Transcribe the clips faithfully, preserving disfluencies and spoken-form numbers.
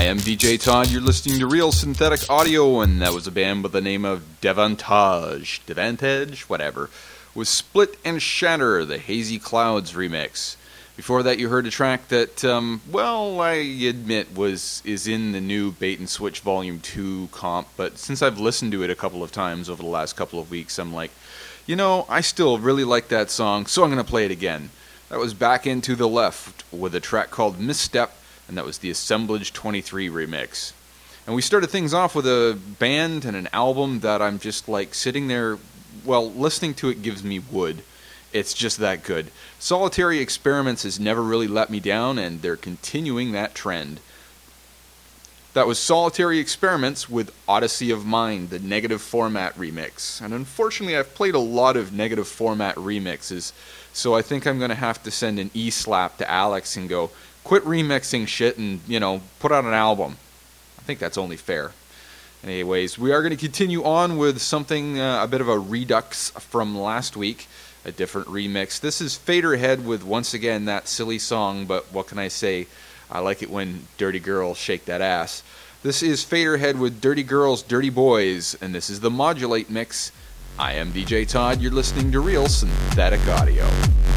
am D J Todd, you're listening to Real Synthetic Audio, and that was a band by the name of Devantage, Devantage, whatever, with Split and Shatter, the Hazy Clouds remix. Before that you heard a track that, um, well, I admit was is in the new Bait and Switch Volume two comp, but since I've listened to it a couple of times over the last couple of weeks, I'm like, you know, I still really like that song, so I'm going to play it again. That was Back Into the Left with a track called Misstep, and that was the Assemblage twenty-three remix. And we started things off with a band and an album that I'm just like sitting there, well, listening to it gives me wood. It's just that good. Solitary Experiments has never really let me down, and they're continuing that trend. That was Solitary Experiments with Odyssey of Mind, the Negative Format remix. And unfortunately, I've played a lot of Negative Format remixes, so I think I'm going to have to send an e-slap to Alex and go, quit remixing shit and, you know, put out an album. I think that's only fair. Anyways, we are going to continue on with something, uh, a bit of a redux from last week. A different remix. This is Faderhead with, once again, that silly song, but what can I say? I like it when dirty girls shake that ass. This is Faderhead with Dirty Girls, Dirty Boys, and this is the Modulate Mix. I am D J Todd, you're listening to Real Synthetic Audio.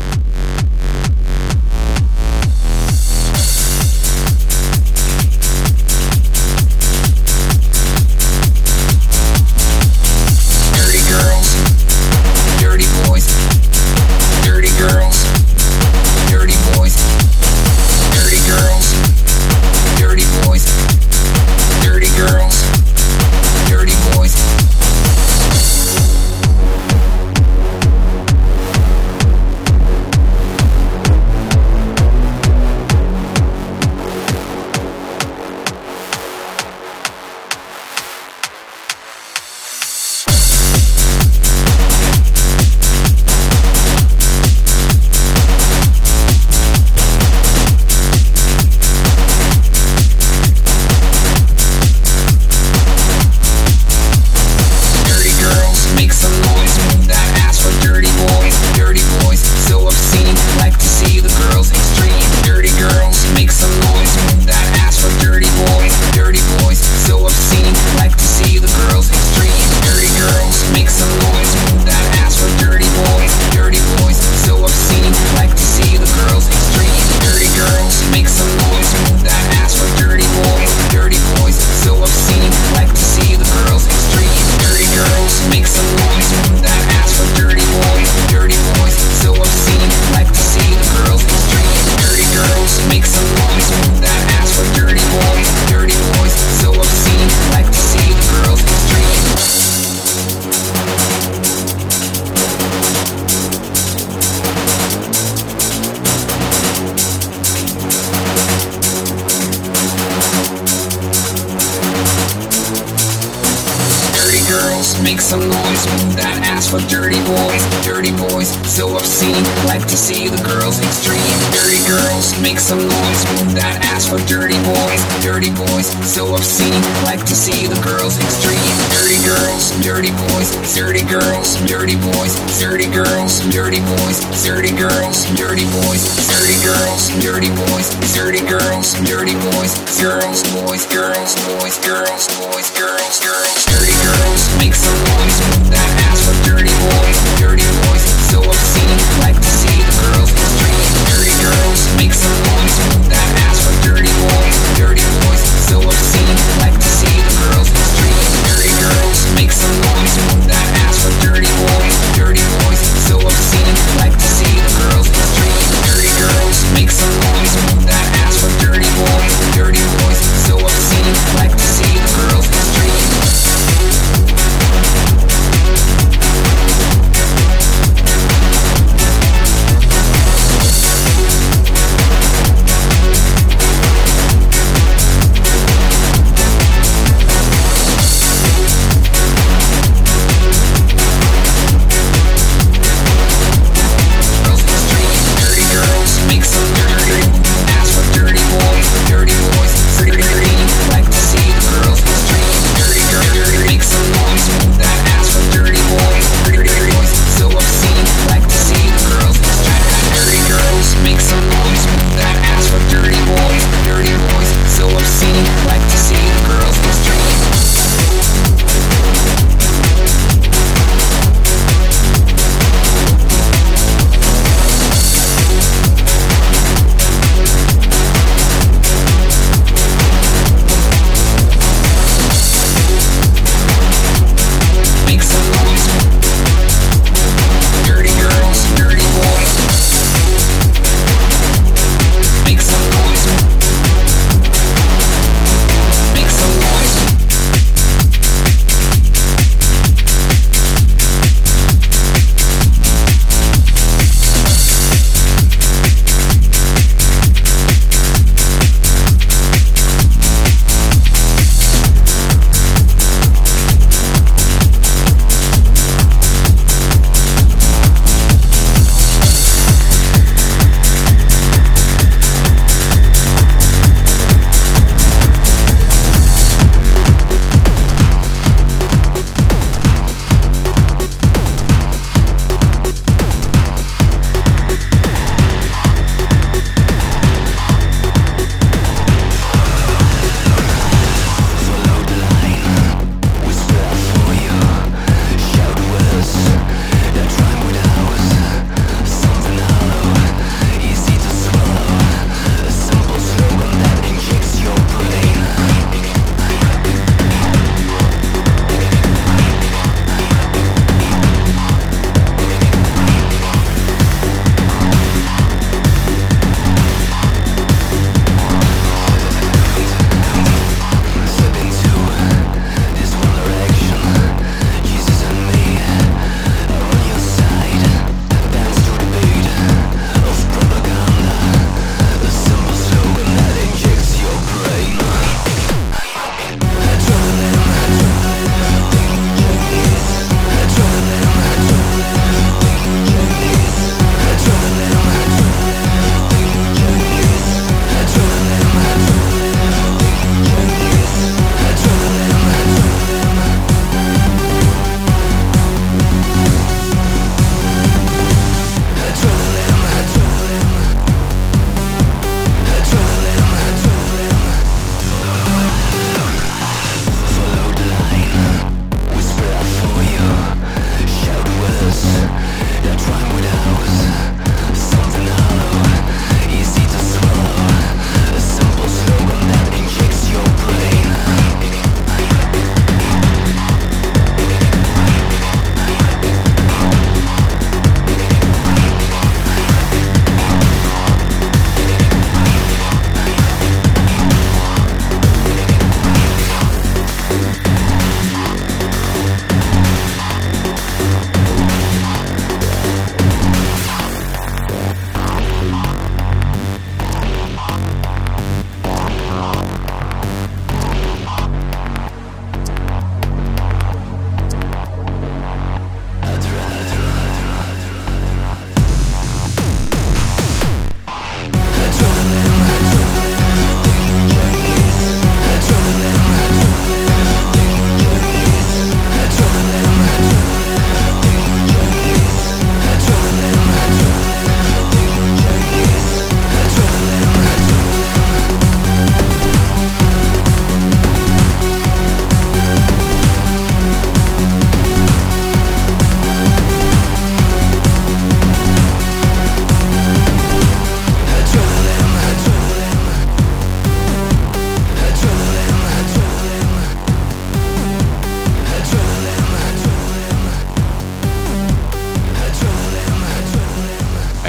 Girls, dirty boys, dirty girls, dirty boys, dirty girls, dirty boys. Make some noise, move that ass for dirty boys, dirty boys, so obscene, like to see the girls extreme. Dirty girls, make some noise, move that ass for dirty boys, dirty boys, so obscene, like to see the girls extreme. Dirty girls, dirty boys, dirty girls, dirty boys, dirty girls, dirty boys, dirty girls, dirty boys, dirty girls, dirty boys, dirty girls, dirty boys, girls, boys, girls, boys, girls, boys, girls, girls, dirty girls, make some noise, move that ass for dirty boys, dirty boys, so obscene, like to see the girls extreme. Dirty girls, make some noise, move that ass for dirty boys, dirty boys, so obscene, like to see the girls extreme. Dirty girls, make some noise, move that ass for dirty boys, dirty boys, so obscene, like to see the girls extreme. Dirty girls, make some noise, move that ass for dirty boys, dirty boys, so obscene, like to see the girls extreme.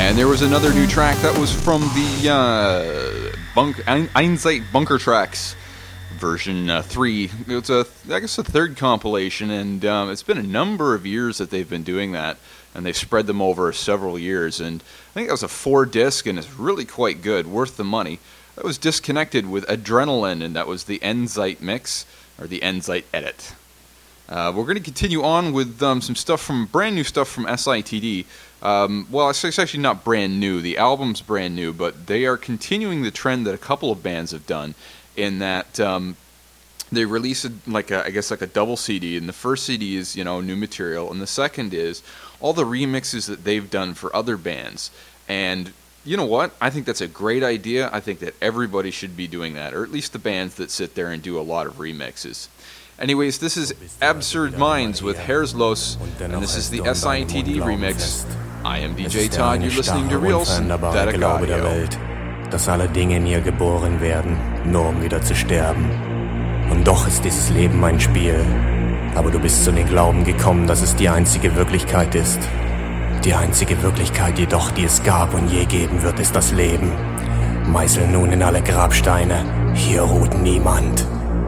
And there was another new track that was from the uh, Bunk- Einzeit Bunker Tracks version uh, three. It's a, I guess, a third compilation, and um, it's been a number of years that they've been doing that, and they've spread them over several years. And I think that was a four disc, and it's really quite good, worth the money. That was disconnected with Adrenaline, and that was the Einzeit mix, or the Einzeit edit. Uh, we're going to continue on with um, some stuff from, brand new stuff from S I T D. Um, well, it's, it's actually not brand new. The album's brand new, but they are continuing the trend that a couple of bands have done, in that um, they release a, like a, I guess like a double C D, and the first C D is, you know, new material, and the second is all the remixes that they've done for other bands. And you know what? I think that's a great idea. I think that everybody should be doing that, or at least the bands that sit there and do a lot of remixes. Anyways, this is Absurd Minds with Herzlos, and this is the S I T D remix. I am D J Todd, you're listening to Real Synthetic Audio. Dass alle Dinge in ihr geboren werden, nur um wieder zu sterben. Und doch ist dieses Leben ein Spiel. Aber du bist zu dem Glauben gekommen, dass es die einzige Wirklichkeit ist. Die einzige Wirklichkeit jedoch, die es gab und je geben wird, ist das Leben. Meißel nun in alle Grabsteine, hier ruht niemand.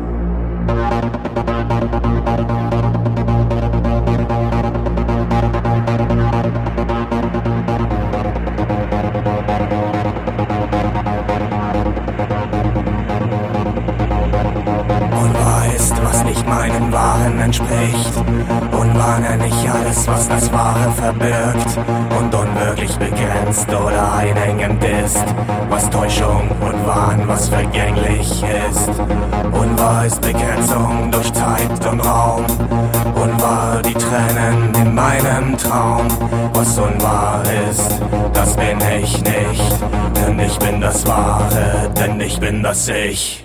Meinen Wahren entspricht. Unwahr nenne ich alles, was das Wahre verbirgt und unwirklich begrenzt oder einengend ist. Was Täuschung und Wahn, was vergänglich ist. Unwahr ist Begrenzung durch Zeit und Raum. Unwahr die Tränen in meinem Traum. Was unwahr ist, das bin ich nicht. Denn ich bin das Wahre, denn ich bin das Ich.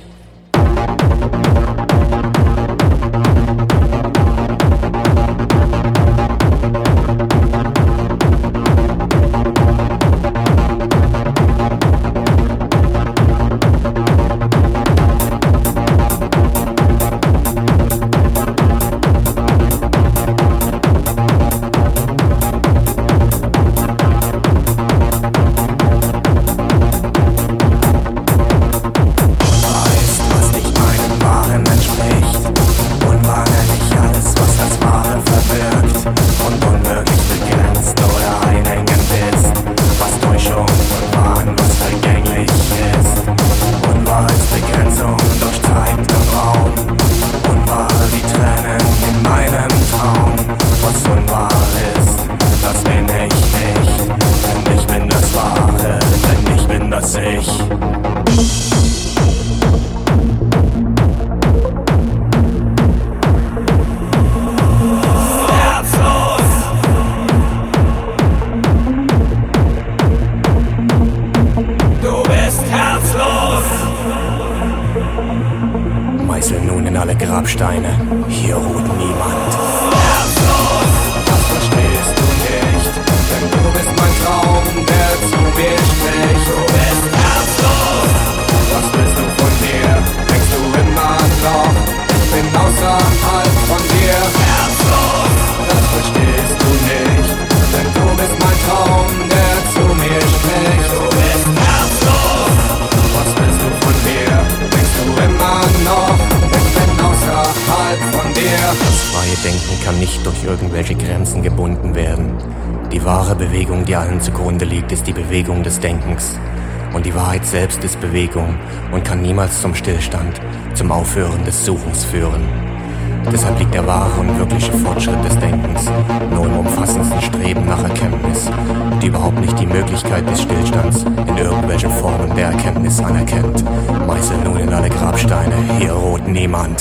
Ist die Bewegung des Denkens. Und die Wahrheit selbst ist Bewegung und kann niemals zum Stillstand, zum Aufhören des Suchens führen. Deshalb liegt der wahre und wirkliche Fortschritt des Denkens nur im umfassendsten Streben nach Erkenntnis und überhaupt nicht die Möglichkeit des Stillstands in irgendwelchen Formen der Erkenntnis anerkennt. Meißel nun in alle Grabsteine, hier ruht niemand.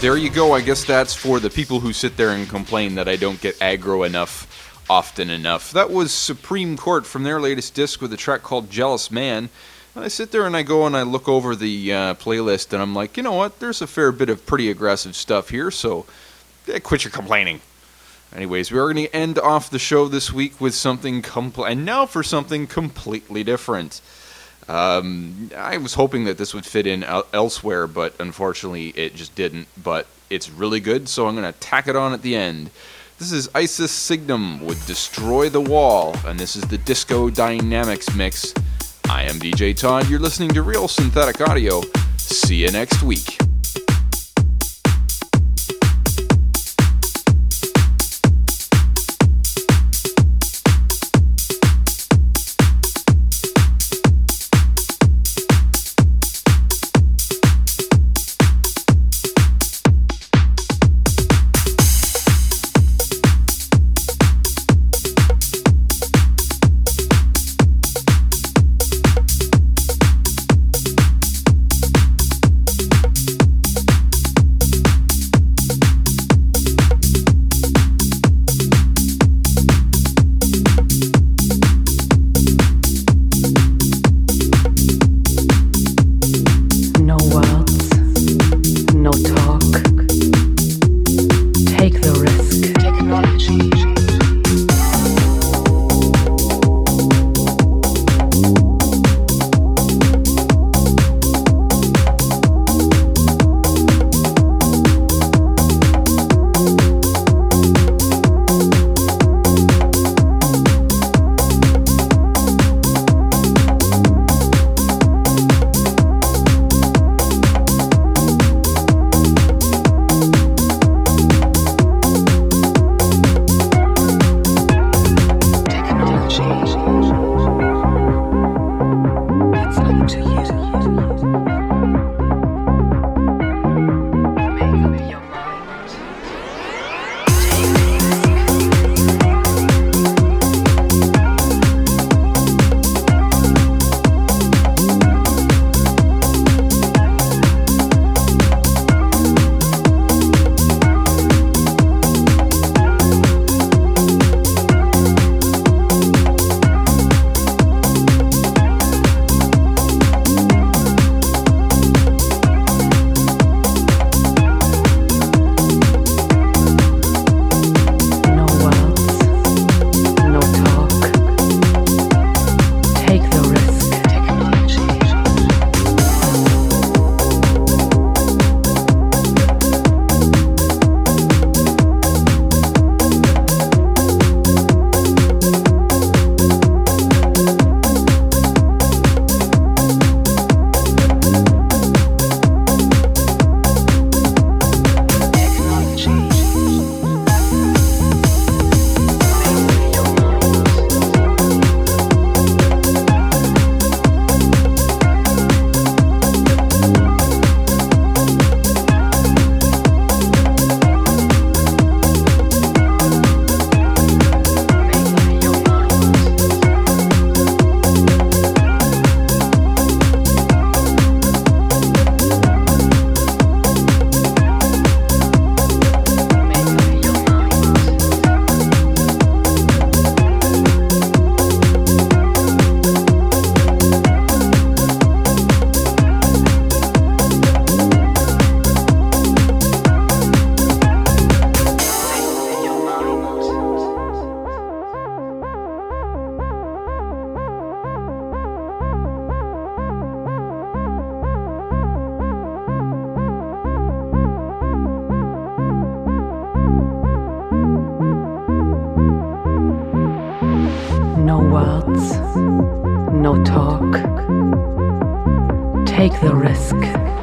there you go. I guess that's for the people who sit there and complain that I don't get aggro enough often enough. That was Supreme Court from their latest disc with a track called Jealous Man. And I sit there and I go and I look over the uh, playlist and I'm like, you know what, there's a fair bit of pretty aggressive stuff here, so yeah, quit your complaining. Anyways, we are going to end off the show this week with something compl- and now for something completely different. Um, I was hoping that this would fit in el- elsewhere, but unfortunately it just didn't. But it's really good, so I'm going to tack it on at the end. This is Isis Signum with Destroy the Wall, and this is the Disco Dynamics mix. I am D J Todd, you're listening to Real Synthetic Audio. See you next week. No talk. Take the risk.